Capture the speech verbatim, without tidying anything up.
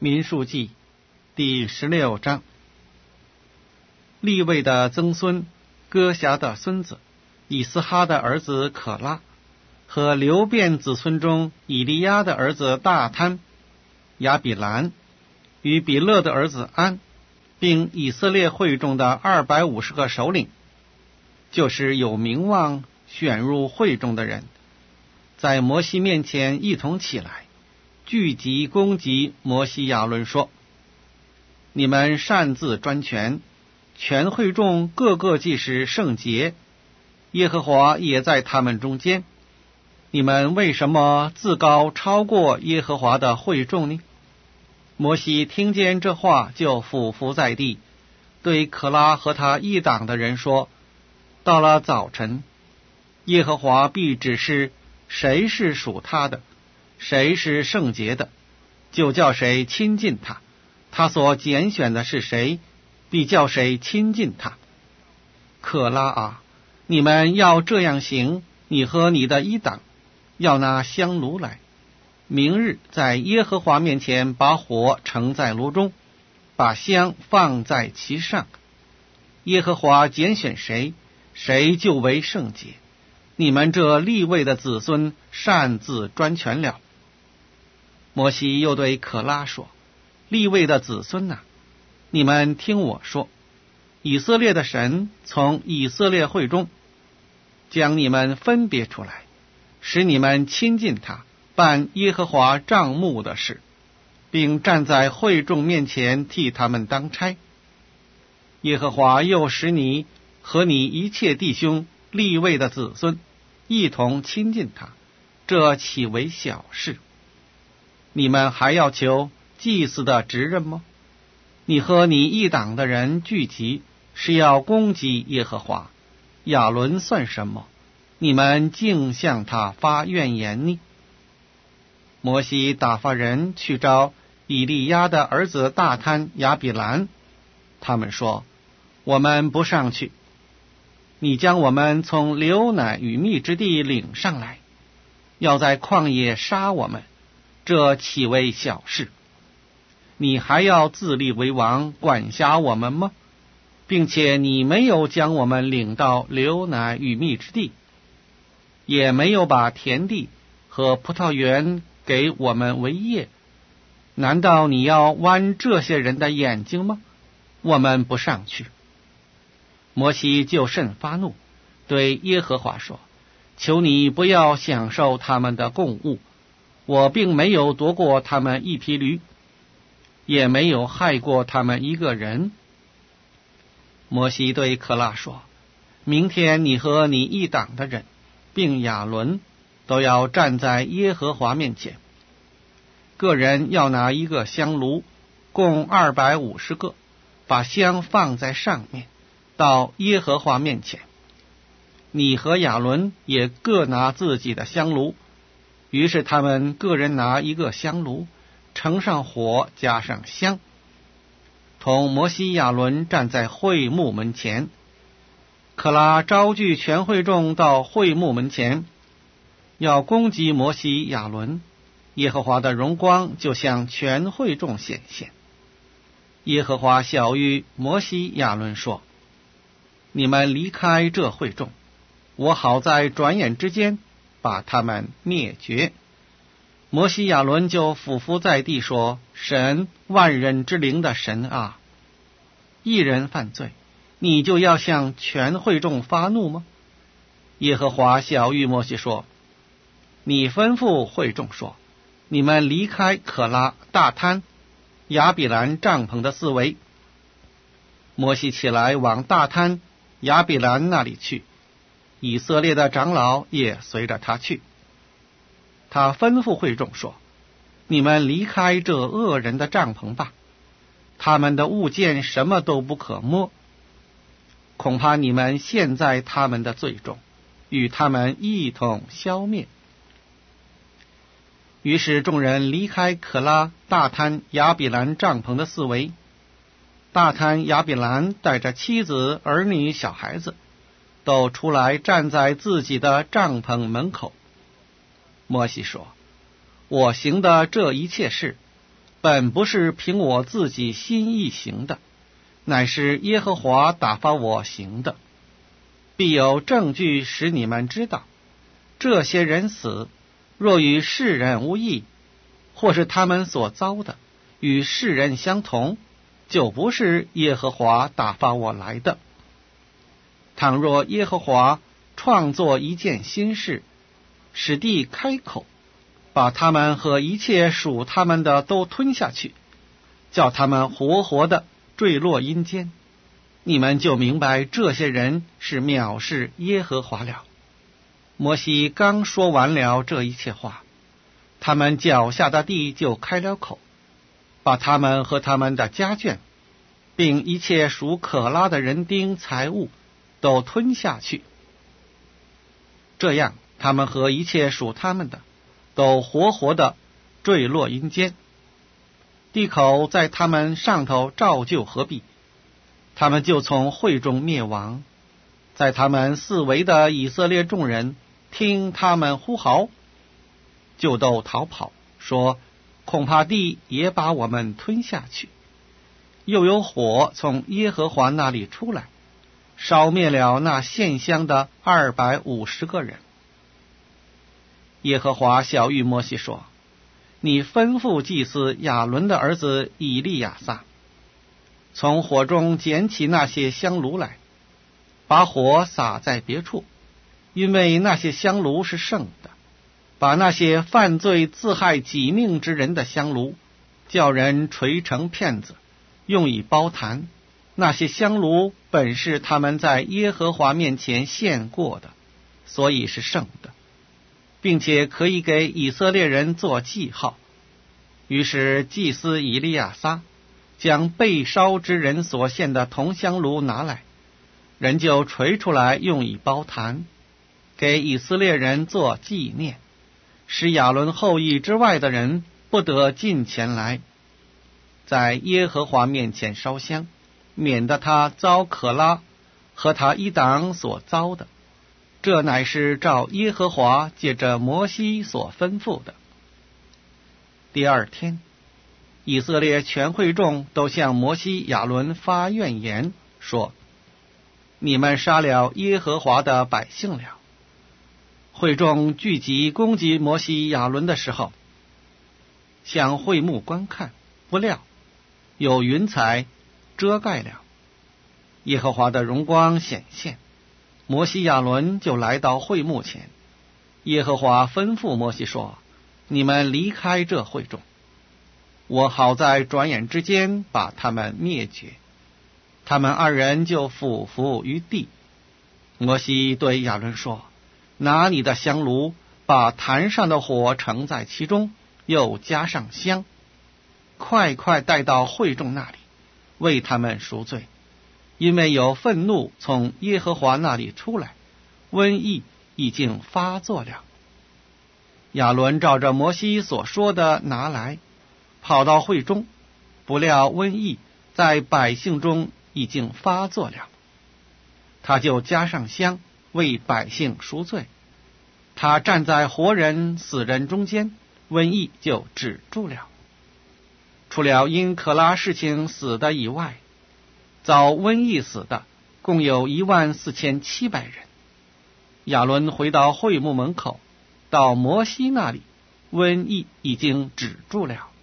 民数记第十六章。利未的曾孙哥辖的孙子以斯哈的儿子可拉和流便子孙中以利亚的儿子大贪、亚比兰与比勒的儿子安，并以色列会中的二百五十个首领，就是有名望选入会中的人，在摩西面前一同起来，聚集攻击摩西亚伦说：你们擅自专权，全会众个个既是圣洁，耶和华也在他们中间，你们为什么自高超过耶和华的会众呢？摩西听见这话，就俯伏在地，对可拉和他一党的人说：到了早晨，耶和华必指示谁是属他的，谁是圣洁的，就叫谁亲近他，他所拣选的是谁，必叫谁亲近他。可拉啊，你们要这样行，你和你的一党要拿香炉来，明日在耶和华面前把火盛在炉中，把香放在其上。耶和华拣选谁，谁就为圣洁。你们这利未的子孙擅自专权了。摩西又对可拉说：利未的子孙哪、啊，你们听我说，以色列的神从以色列会中将你们分别出来，使你们亲近他，办耶和华帐幕的事，并站在会众面前替他们当差。耶和华又使你和你一切弟兄利未的子孙一同亲近他，这岂为小事？你们还要求祭司的职任吗？你和你一党的人聚集，是要攻击耶和华，亚伦算什么？你们竟向他发怨言呢？摩西打发人去招以利亚的儿子大贪、亚比兰，他们说：我们不上去，你将我们从流奶与蜜之地领上来，要在旷野杀我们，这岂为小事？你还要自立为王，管辖我们吗？并且你没有将我们领到流奶与蜜之地，也没有把田地和葡萄园给我们为业，难道你要剜这些人的眼睛吗？我们不上去。摩西就甚发怒，对耶和华说：求你不要享受他们的供物，我并没有夺过他们一匹驴，也没有害过他们一个人。摩西对可拉说：明天你和你一党的人并亚伦都要站在耶和华面前，个人要拿一个香炉，共二百五十个，把香放在上面，到耶和华面前。你和亚伦也各拿自己的香炉。于是他们个人拿一个香炉，盛上火，加上香，同摩西亚伦站在会幕门前。可拉招聚全会众到会幕门前，要攻击摩西亚伦，耶和华的荣光就向全会众显现。耶和华晓谕摩西亚伦说：你们离开这会众，我好在转眼之间把他们灭绝。摩西亚伦就俯伏在地说：神，万人之灵的神啊，一人犯罪，你就要向全会众发怒吗？耶和华晓谕摩西说：你吩咐会众说，你们离开可拉、大贪、亚比兰帐篷的四围。摩西起来往大贪、亚比兰那里去，以色列的长老也随着他去。他吩咐会众说：你们离开这恶人的帐篷吧，他们的物件什么都不可摸，恐怕你们陷在他们的罪中，与他们一同消灭。于是众人离开可拉、大贪、亚比兰帐篷的四围。大贪、亚比兰带着妻子、儿女、小孩子，都出来站在自己的帐篷门口。摩西说：我行的这一切事， 本不是凭我自己心意行的，乃是耶和华打发我行的。必有证据使你们知道，这些人死，若与世人无异，或是他们所遭的与世人相同，就不是耶和华打发我来的。倘若耶和华创作一件新事，使地开口，把他们和一切属他们的都吞下去，叫他们活活的坠落阴间，你们就明白这些人是藐视耶和华了。摩西刚说完了这一切话，他们脚下的地就开了口，把他们和他们的家眷，并一切属可拉的人丁财物都吞下去。这样他们和一切属他们的都活活的坠落阴间，地口在他们上头照旧合璧，他们就从会中灭亡。在他们四围的以色列众人听他们呼号，就都逃跑，说恐怕地也把我们吞下去。又有火从耶和华那里出来，烧灭了那献香的二百五十个人。耶和华晓谕摩西说，你吩咐祭司亚伦的儿子以利亚撒，从火中捡起那些香炉来，把火撒在别处，因为那些香炉是圣的。把那些犯罪自害己命之人的香炉，叫人锤成片子，用以包坛。那些香炉本是他们在耶和华面前献过的，所以是圣的，并且可以给以色列人做记号。于是祭司以利亚撒将被烧之人所献的铜香炉拿来，人就锤出来，用以包坛，给以色列人做纪念，使亚伦后裔之外的人不得近前来，在耶和华面前烧香，免得他遭可拉和他一党所遭的。这乃是照耶和华借着摩西所吩咐的。第二天，以色列全会众都向摩西亚伦发怨言，说，你们杀了耶和华的百姓了。会众聚集攻击摩西亚伦的时候，向会幕观看，不料有云彩遮盖了，耶和华的荣光显现，摩西亚伦就来到会幕前。耶和华吩咐摩西说，你们离开这会众，我好在转眼之间把他们灭绝。他们二人就俯伏于地。摩西对亚伦说，拿你的香炉，把坛上的火盛在其中，又加上香，快快带到会众那里，为他们赎罪，因为有愤怒从耶和华那里出来，瘟疫已经发作了。亚伦照着摩西所说的拿来，跑到会中，不料瘟疫在百姓中已经发作了，他就加上香，为百姓赎罪。他站在活人死人中间，瘟疫就止住了。除了因可拉事情死的以外，遭瘟疫死的共有一万四千七百人。亚伦回到会幕门口，到摩西那里，瘟疫已经止住了。